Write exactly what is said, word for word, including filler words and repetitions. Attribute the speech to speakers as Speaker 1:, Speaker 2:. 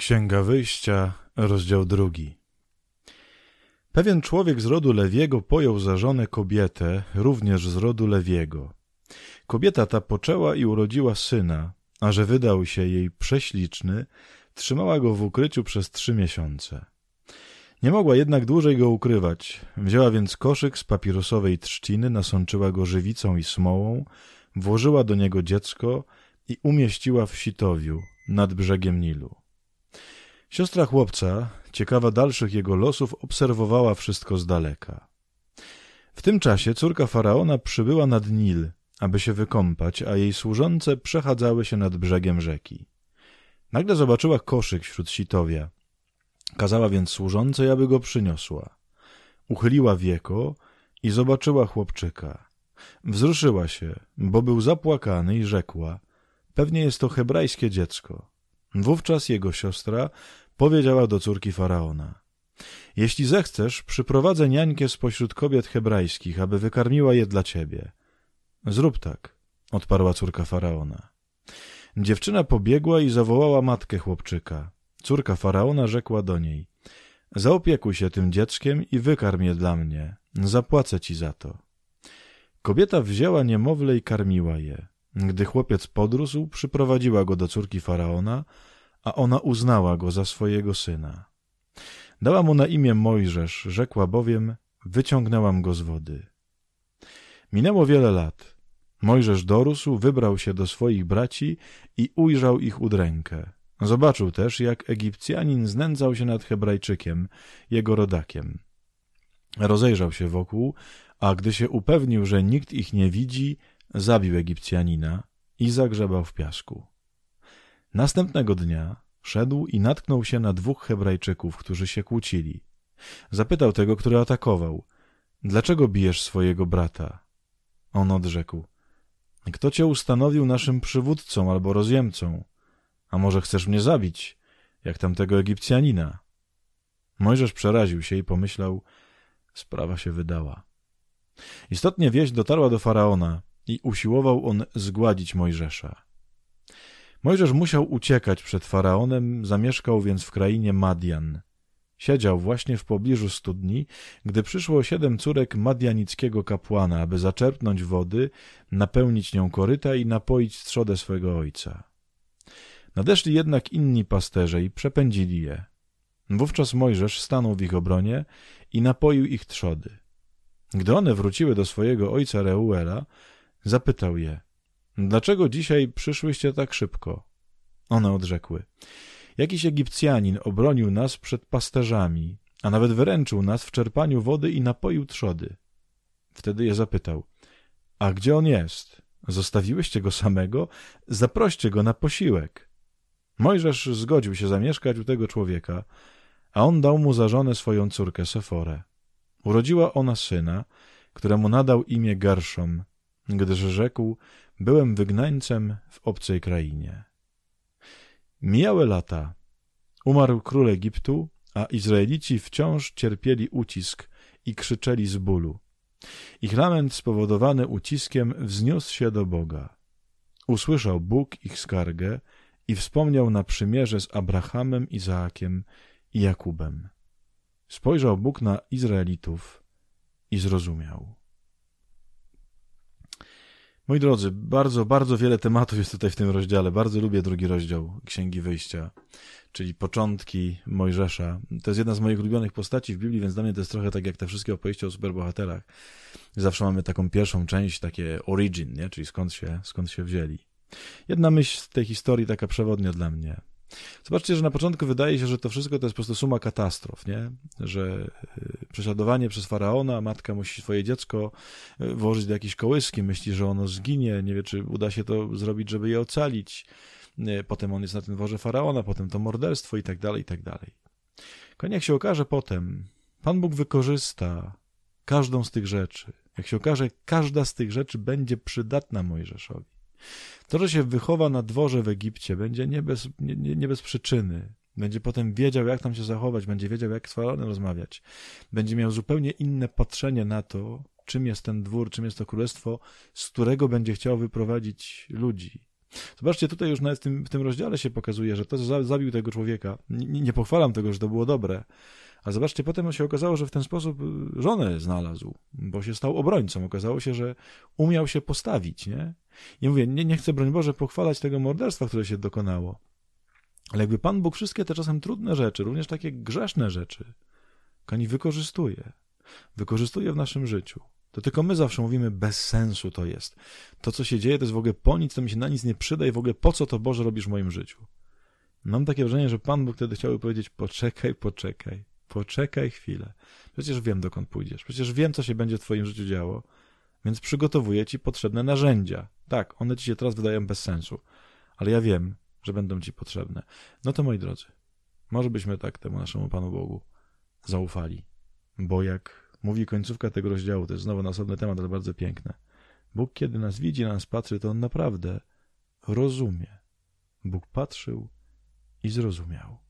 Speaker 1: Księga Wyjścia, rozdział drugi. Pewien człowiek z rodu Lewiego pojął za żonę kobietę, również z rodu Lewiego. Kobieta ta poczęła i urodziła syna, a że wydał się jej prześliczny, trzymała go w ukryciu przez trzy miesiące. Nie mogła jednak dłużej go ukrywać. Wzięła więc koszyk z papirusowej trzciny, nasączyła go żywicą i smołą, włożyła do niego dziecko i umieściła w sitowiu nad brzegiem Nilu. Siostra chłopca, ciekawa dalszych jego losów, obserwowała wszystko z daleka. W tym czasie córka faraona przybyła nad Nil, aby się wykąpać, a jej służące przechadzały się nad brzegiem rzeki. Nagle zobaczyła koszyk wśród sitowia. Kazała więc służącej, aby go przyniosła. Uchyliła wieko i zobaczyła chłopczyka. Wzruszyła się, bo był zapłakany i rzekła: pewnie jest to hebrajskie dziecko. Wówczas jego siostra powiedziała do córki faraona: jeśli zechcesz, przyprowadzę niańkę spośród kobiet hebrajskich, aby wykarmiła je dla ciebie. Zrób tak, odparła córka faraona. Dziewczyna pobiegła i zawołała matkę chłopczyka. Córka faraona rzekła do niej: zaopiekuj się tym dzieckiem i wykarm je dla mnie, zapłacę ci za to. Kobieta wzięła niemowlę i karmiła je. Gdy chłopiec podrósł, przyprowadziła go do córki faraona, a ona uznała go za swojego syna. Dała mu na imię Mojżesz, rzekła bowiem: wyciągnęłam go z wody. Minęło wiele lat. Mojżesz dorósł, wybrał się do swoich braci i ujrzał ich udrękę. Zobaczył też, jak Egipcjanin znęcał się nad Hebrajczykiem, jego rodakiem. Rozejrzał się wokół, a gdy się upewnił, że nikt ich nie widzi, zabił Egipcjanina i zagrzebał w piasku. Następnego dnia szedł i natknął się na dwóch Hebrajczyków, którzy się kłócili. Zapytał tego, który atakował: dlaczego bijesz swojego brata? On odrzekł: kto cię ustanowił naszym przywódcą albo rozjemcą? A może chcesz mnie zabić, jak tamtego Egipcjanina? Mojżesz przeraził się i pomyślał: sprawa się wydała. Istotnie wieść dotarła do faraona i usiłował on zgładzić Mojżesza. Mojżesz musiał uciekać przed faraonem, zamieszkał więc w krainie Madian. Siedział właśnie w pobliżu studni, gdy przyszło siedem córek madianickiego kapłana, aby zaczerpnąć wody, napełnić nią koryta i napoić trzodę swego ojca. Nadeszli jednak inni pasterze i przepędzili je. Wówczas Mojżesz stanął w ich obronie i napoił ich trzody. Gdy one wróciły do swojego ojca Reuela, zapytał je: dlaczego dzisiaj przyszłyście tak szybko? One odrzekły: jakiś Egipcjanin obronił nas przed pasterzami, a nawet wyręczył nas w czerpaniu wody i napoił trzody. Wtedy je zapytał: a gdzie on jest? Zostawiłyście go samego? Zaproście go na posiłek. Mojżesz zgodził się zamieszkać u tego człowieka, a on dał mu za żonę swoją córkę Seforę. Urodziła ona syna, któremu nadał imię Gerszom, gdyż rzekł: byłem wygnańcem w obcej krainie. Mijały lata. Umarł król Egiptu, a Izraelici wciąż cierpieli ucisk i krzyczeli z bólu. Ich lament spowodowany uciskiem wzniósł się do Boga. Usłyszał Bóg ich skargę i wspomniał na przymierze z Abrahamem, Izaakiem i Jakubem. Spojrzał Bóg na Izraelitów i zrozumiał. Moi drodzy, bardzo, bardzo wiele tematów jest tutaj w tym rozdziale. Bardzo lubię drugi rozdział Księgi Wyjścia, czyli początki Mojżesza. To jest jedna z moich ulubionych postaci w Biblii, więc dla mnie to jest trochę tak jak te wszystkie opowieści o superbohaterach. Zawsze mamy taką pierwszą część, takie origin, nie? Czyli skąd się, skąd się wzięli. Jedna myśl z tej historii taka przewodnia dla mnie. Zobaczcie, że na początku wydaje się, że to wszystko to jest po prostu suma katastrof, nie? Że prześladowanie przez faraona, matka musi swoje dziecko włożyć do jakiejś kołyski, myśli, że ono zginie, nie wie, czy uda się to zrobić, żeby je ocalić. Potem on jest na tym dworze faraona, potem to morderstwo i tak dalej, i tak dalej. Konie, jak się okaże potem, Pan Bóg wykorzysta każdą z tych rzeczy. Jak się okaże, każda z tych rzeczy będzie przydatna Mojżeszowi. To, że się wychowa na dworze w Egipcie, będzie nie bez, nie, nie bez przyczyny. Będzie potem wiedział, jak tam się zachować, będzie wiedział, jak z faraonem rozmawiać. Będzie miał zupełnie inne patrzenie na to, czym jest ten dwór, czym jest to królestwo, z którego będzie chciał wyprowadzić ludzi. Zobaczcie, tutaj już nawet w tym, w tym rozdziale się pokazuje, że to, co zabił tego człowieka, nie, nie pochwalam tego, że to było dobre, a zobaczcie, potem się okazało, że w ten sposób żonę znalazł, bo się stał obrońcą. Okazało się, że umiał się postawić, nie? I mówię, nie, nie chcę, broń Boże, pochwalać tego morderstwa, które się dokonało, ale jakby Pan Bóg wszystkie te czasem trudne rzeczy, również takie grzeszne rzeczy, kochani, wykorzystuje. Wykorzystuje w naszym życiu. To tylko my zawsze mówimy, bez sensu to jest. To, co się dzieje, to jest w ogóle po nic, to mi się na nic nie przyda i w ogóle po co to, Boże, robisz w moim życiu? Mam takie wrażenie, że Pan Bóg wtedy chciałby powiedzieć, poczekaj, poczekaj, poczekaj chwilę. Przecież wiem, dokąd pójdziesz. Przecież wiem, co się będzie w twoim życiu działo, więc przygotowuję ci potrzebne narzędzia. Tak, one ci się teraz wydają bez sensu, ale ja wiem, że będą ci potrzebne. No to, moi drodzy, może byśmy tak temu naszemu Panu Bogu zaufali, bo jak mówi końcówka tego rozdziału, to jest znowu na osobny temat, ale bardzo piękne. Bóg, kiedy nas widzi, nas patrzy, to On naprawdę rozumie. Bóg patrzył i zrozumiał.